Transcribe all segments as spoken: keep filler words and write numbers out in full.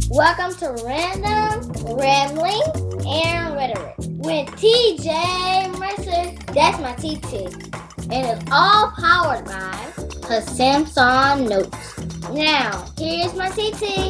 Welcome to Random Rambling and Rhetoric with T J Mercer. That's my T T. And it's all powered by her Samsung Notes. Now, here's my T T.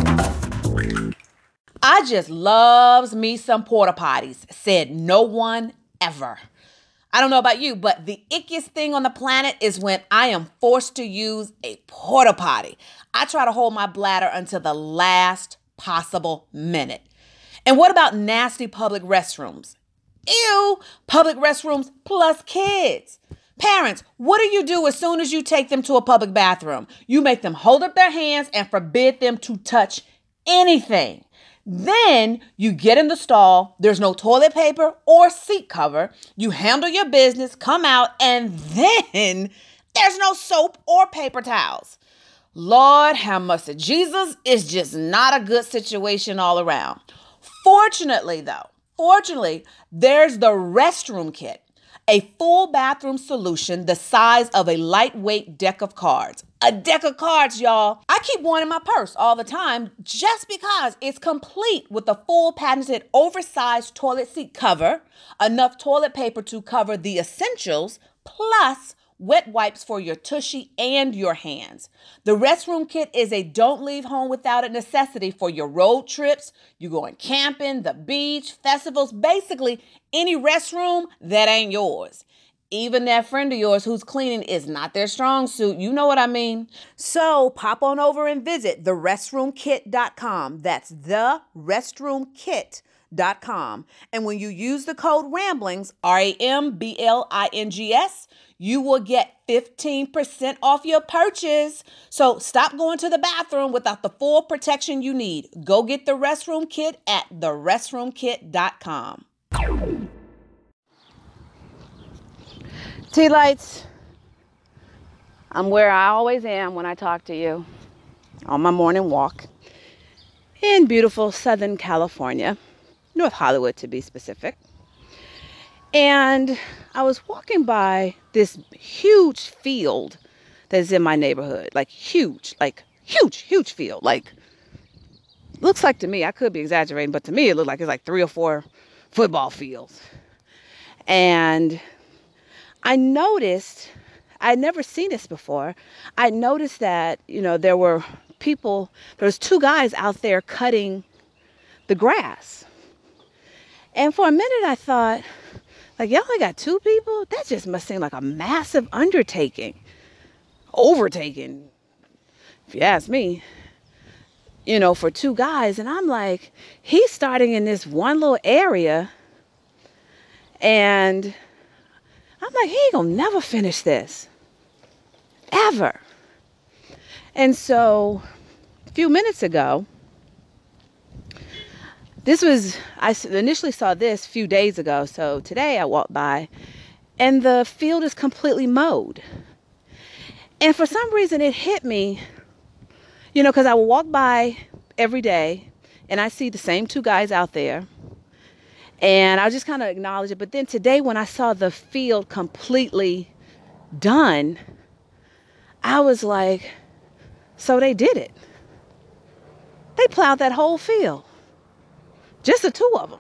I just loves me some porta potties, said no one ever. I don't know about you, but the ickiest thing on the planet is when I am forced to use a porta potty. I try to hold my bladder until the last possible minute. And what about nasty public restrooms? Ew, public restrooms plus kids. Parents, what do you do as soon as you take them to a public bathroom? You make them hold up their hands and forbid them to touch anything. Then you get in the stall, there's no toilet paper or seat cover, you handle your business, come out, and then there's no soap or paper towels. Lord have mercy, Jesus is just not a good situation all around. Fortunately though, fortunately, there's the restroom kit, a full bathroom solution the size of a lightweight deck of cards. A deck of cards, y'all. I keep one in my purse all the time just because it's complete with a full patented oversized toilet seat cover, enough toilet paper to cover the essentials, plus wet wipes for your tushy and your hands. The restroom kit is a don't leave home without it necessity for your road trips, you going camping, the beach, festivals, basically any restroom that ain't yours. Even that friend of yours who's cleaning is not their strong suit. You know what I mean? So pop on over and visit the restroom kit dot com. That's the restroom kit dot com. And when you use the code RAMBLINGS, R A M B L I N G S, you will get fifteen percent off your purchase. So stop going to the bathroom without the full protection you need. Go get the restroom kit at the restroom kit dot com. Tea lights, I'm where I always am when I talk to you, on my morning walk in beautiful Southern California, North Hollywood to be specific. And I was walking by this huge field that's in my neighborhood, like huge, like huge, huge field. Like, looks like to me, I could be exaggerating, but to me it looked like it's like three or four football fields. And I noticed, I'd never seen this before. I noticed that, you know, there were people, there was two guys out there cutting the grass. And for a minute I thought, like, y'all only got two people? That just must seem like a massive undertaking. Overtaking, if you ask me, you know, for two guys. And I'm like, he's starting in this one little area, and I'm like, he ain't gonna never finish this, ever. And so a few minutes ago, this was, I initially saw this a few days ago. So today I walked by and the field is completely mowed. And for some reason it hit me, you know, because I will walk by every day and I see the same two guys out there. And I just kind of acknowledge it. But then today when I saw the field completely done, I was like, so they did it. They plowed that whole field. Just the two of them.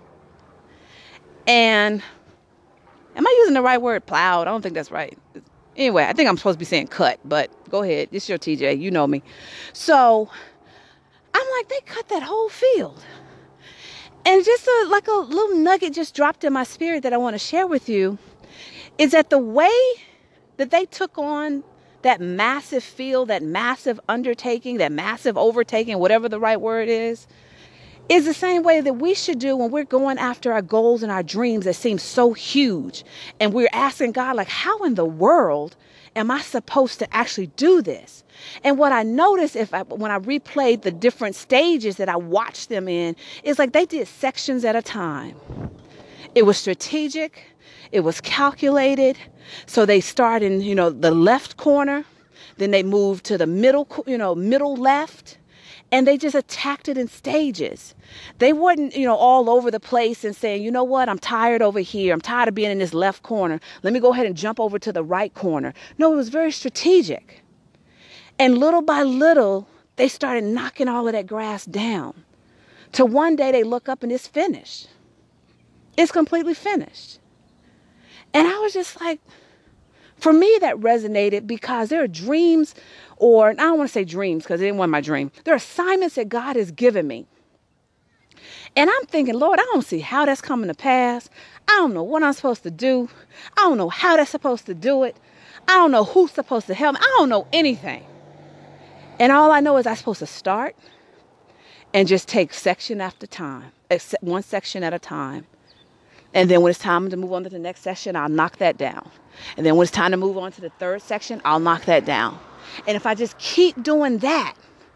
And am I using the right word, plowed? I don't think that's right. Anyway, I think I'm supposed to be saying cut, but go ahead. It's your T J. You know me. So I'm like, they cut that whole field. And just a, like a little nugget just dropped in my spirit that I want to share with you is that the way that they took on that massive field, that massive undertaking, that massive overtaking, whatever the right word is, is the same way that we should do when we're going after our goals and our dreams that seem so huge. And we're asking God, like, how in the world am I supposed to actually do this? And what I noticed if I, when I replayed the different stages that I watched them in, is like they did sections at a time. It was strategic. It was calculated. So they start in, you know, the left corner. Then they moved to the middle, you know, middle left. And they just attacked it in stages. They weren't, you know, all over the place and saying, you know what, I'm tired over here. I'm tired of being in this left corner. Let me go ahead and jump over to the right corner. No, it was very strategic. And little by little, they started knocking all of that grass down. Till one day they look up and it's finished. It's completely finished. And I was just like, for me, that resonated because there are dreams, or I don't want to say dreams because it didn't want my dream. There are assignments that God has given me. And I'm thinking, Lord, I don't see how that's coming to pass. I don't know what I'm supposed to do. I don't know how they're supposed to do it. I don't know who's supposed to help me. I don't know anything. And all I know is I'm supposed to start and just take section after time, one section at a time. And then when it's time to move on to the next section, I'll knock that down. And then when it's time to move on to the third section, I'll knock that down. And if I just keep doing that,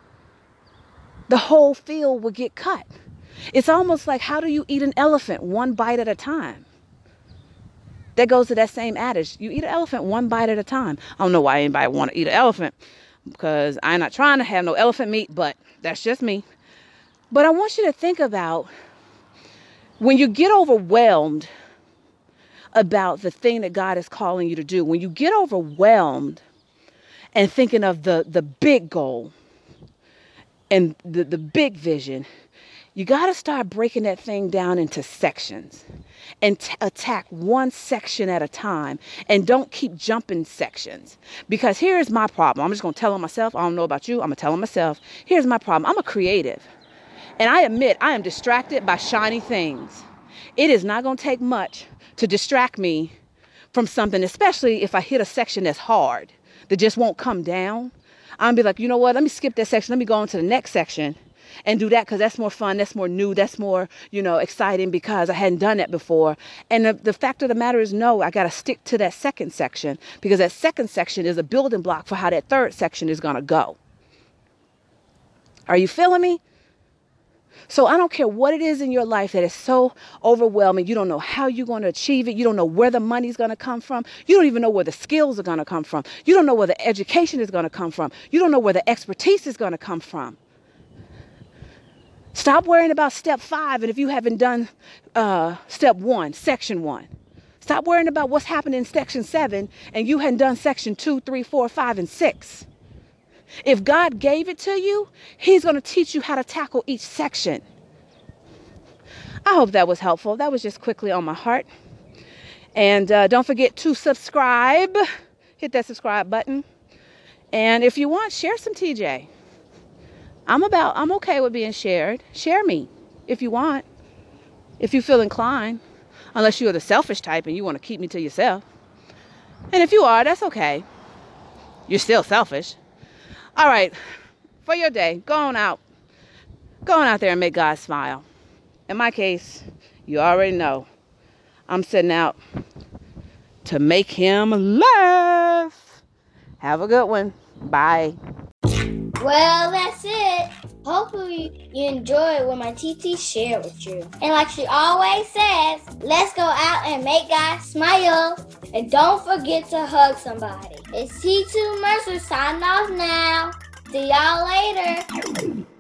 the whole field will get cut. It's almost like, how do you eat an elephant one bite at a time? That goes to that same adage. You eat an elephant one bite at a time. I don't know why anybody want to eat an elephant, because I'm not trying to have no elephant meat, but that's just me. But I want you to think about when you get overwhelmed about the thing that God is calling you to do, when you get overwhelmed and thinking of the, the big goal and the, the big vision, you got to start breaking that thing down into sections and t- attack one section at a time, and don't keep jumping sections. Because here's my problem. I'm just going to tell on myself. I don't know about you. I'm going to tell on myself. Here's my problem. I'm a creative. And I admit I am distracted by shiny things. It is not going to take much to distract me from something, especially if I hit a section that's hard, that just won't come down. I'm going to be like, you know what? Let me skip that section. Let me go on to the next section and do that, because that's more fun. That's more new. That's more, you know, exciting, because I hadn't done that before. And the, the fact of the matter is, no, I got to stick to that second section, because that second section is a building block for how that third section is going to go. Are you feeling me? So I don't care what it is in your life that is so overwhelming. You don't know how you're going to achieve it. You don't know where the money's going to come from. You don't even know where the skills are going to come from. You don't know where the education is going to come from. You don't know where the expertise is going to come from. Stop worrying about step five. And if you haven't done uh, step one, section one, stop worrying about what's happening in section seven and you hadn't done section two, three, four, five, and six. If God gave it to you, he's going to teach you how to tackle each section. I hope that was helpful. That was just quickly on my heart. And uh, don't forget to subscribe. Hit that subscribe button. And if you want, share some T J. I'm about, I'm okay with being shared. Share me if you want, if you feel inclined, unless you're the selfish type and you want to keep me to yourself. And if you are, that's okay. You're still selfish. All right, for your day, go on out. Go on out there and make God smile. In my case, you already know, I'm setting out to make him laugh. Have a good one. Bye. Well, that's it. Hopefully you enjoyed what my T T shared with you. And like she always says, let's go out and make God smile. And don't forget to hug somebody. It's T two Mercer signing off now. See y'all later.